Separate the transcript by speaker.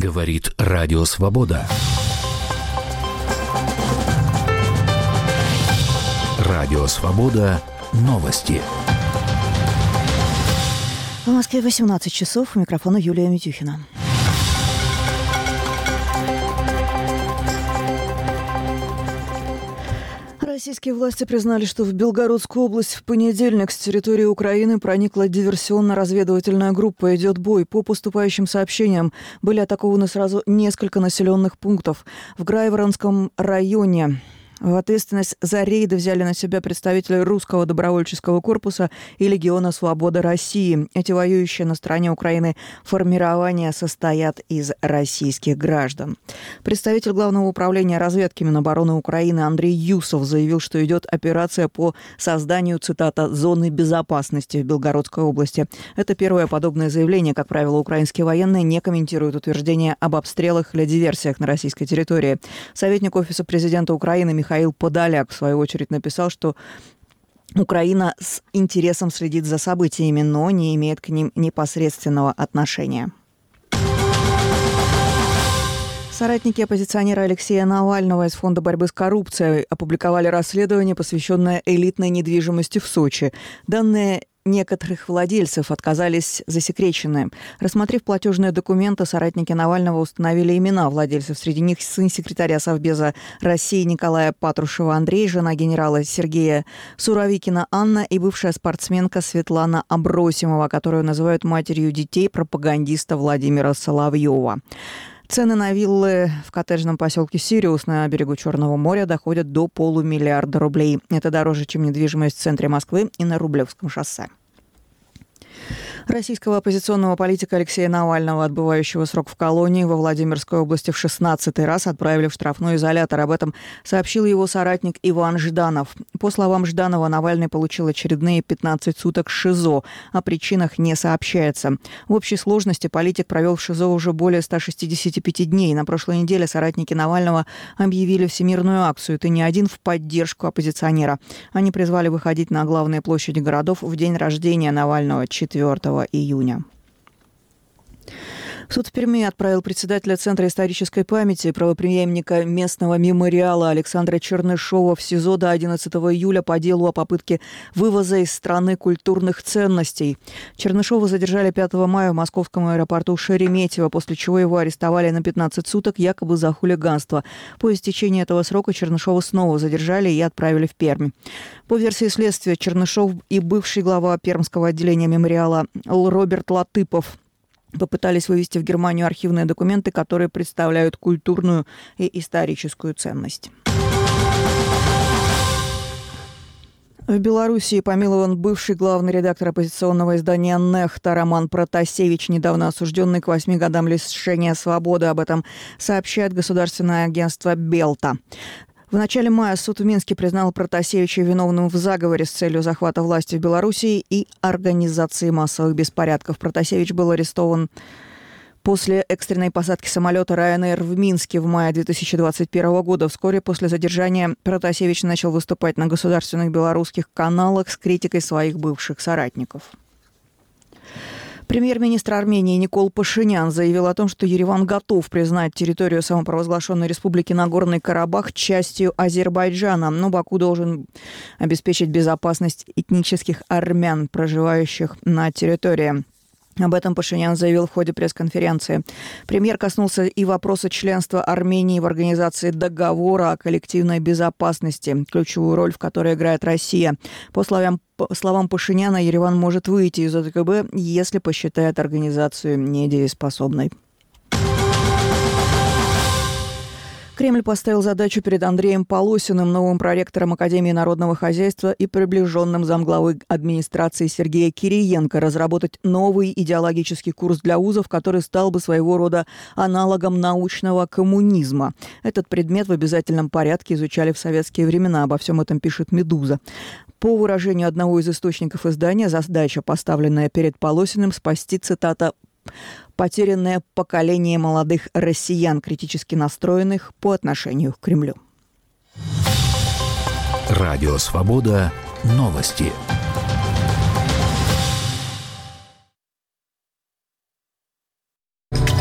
Speaker 1: Говорит Радио Свобода. Радио Свобода. Новости.
Speaker 2: В Москве 18 часов. У микрофона Юлия Митюхина. Российские власти признали, что в Белгородскую область в понедельник с территории Украины проникла диверсионно-разведывательная группа. Идет бой. По поступающим сообщениям были атакованы сразу несколько населенных пунктов. В Грайворонском районе ответственность за рейды взяли на себя представители Русского добровольческого корпуса и Легиона Свободы России. Эти воюющие на стороне Украины формирования состоят из российских граждан. Представитель Главного управления разведки Минобороны Украины Андрей Юсов заявил, что идет операция по созданию, цитата, «зоны безопасности» в Белгородской области. Это первое подобное заявление. Как правило, украинские военные не комментируют утверждения об обстрелах или диверсиях на российской территории. Советник Офиса президента Украины Михаил Подоляк, в свою очередь, написал, что Украина с интересом следит за событиями, но не имеет к ним непосредственного отношения. Соратники оппозиционера Алексея Навального из Фонда борьбы с коррупцией опубликовали расследование, посвященное элитной недвижимости в Сочи. Данные некоторых владельцев отказались засекречены. Рассмотрев платежные документы, соратники Навального установили имена владельцев. Среди них сын секретаря Совбеза России Николая Патрушева Андрей, жена генерала Сергея Суровикина Анна и бывшая спортсменка Светлана Абросимова, которую называют матерью детей пропагандиста Владимира Соловьева. Цены на виллы в коттеджном поселке Сириус на берегу Черного моря доходят до $500 000 рублей. Это дороже, чем недвижимость в центре Москвы и на Рублевском шоссе. Российского оппозиционного политика Алексея Навального, отбывающего срок в колонии во Владимирской области, в 16-й раз отправили в штрафной изолятор. Об этом сообщил его соратник Иван Жданов. По словам Жданова, Навальный получил очередные 15 суток ШИЗО. О причинах не сообщается. В общей сложности политик провел в ШИЗО уже более 165 дней. На прошлой неделе соратники Навального объявили всемирную акцию «Ты не один» в поддержку оппозиционера. Они призвали выходить на главные площади городов в день рождения Навального, 4 июня. Суд в Перми отправил председателя Центра исторической памяти, правопреемника местного мемориала Александра Чернышова в СИЗО до 11 июля по делу о попытке вывоза из страны культурных ценностей. Чернышова задержали 5 мая в московском аэропорту Шереметьево, после чего его арестовали на 15 суток якобы за хулиганство. По истечении этого срока Чернышова снова задержали и отправили в Пермь. По версии следствия, Чернышов и бывший глава пермского отделения мемориала Роберт Латыпов попытались вывести в Германию архивные документы, которые представляют культурную и историческую ценность. В Белоруссии помилован бывший главный редактор оппозиционного издания «Нехта» Роман Протасевич, недавно осужденный к 8 годам лишения свободы. Об этом сообщает государственное агентство «Белта». В начале мая суд в Минске признал Протасевича виновным в заговоре с целью захвата власти в Белоруссии и организации массовых беспорядков. Протасевич был арестован после экстренной посадки самолета Ryanair в Минске в мае 2021 года. Вскоре после задержания Протасевич начал выступать на государственных белорусских каналах с критикой своих бывших соратников. Премьер-министр Армении Никол Пашинян заявил о том, что Ереван готов признать территорию самопровозглашенной республики Нагорный Карабах частью Азербайджана, но Баку должен обеспечить безопасность этнических армян, проживающих на территории. Об этом Пашинян заявил в ходе пресс-конференции. Премьер коснулся и вопроса членства Армении в организации договора о коллективной безопасности, ключевую роль в которой играет Россия. По словам Пашиняна, Ереван может выйти из ОДКБ, если посчитает организацию недееспособной. Кремль поставил задачу перед Андреем Полосиным, новым проректором Академии народного хозяйства и приближенным замглавы администрации Сергея Кириенко, разработать новый идеологический курс для вузов, который стал бы своего рода аналогом научного коммунизма. Этот предмет в обязательном порядке изучали в советские времена. Обо всем этом пишет «Медуза». По выражению одного из источников издания, задача, поставленная перед Полосиным, спасти, цитата, «потерянное поколение молодых россиян, критически настроенных по отношению к Кремлю».
Speaker 1: Радио Свобода. Новости.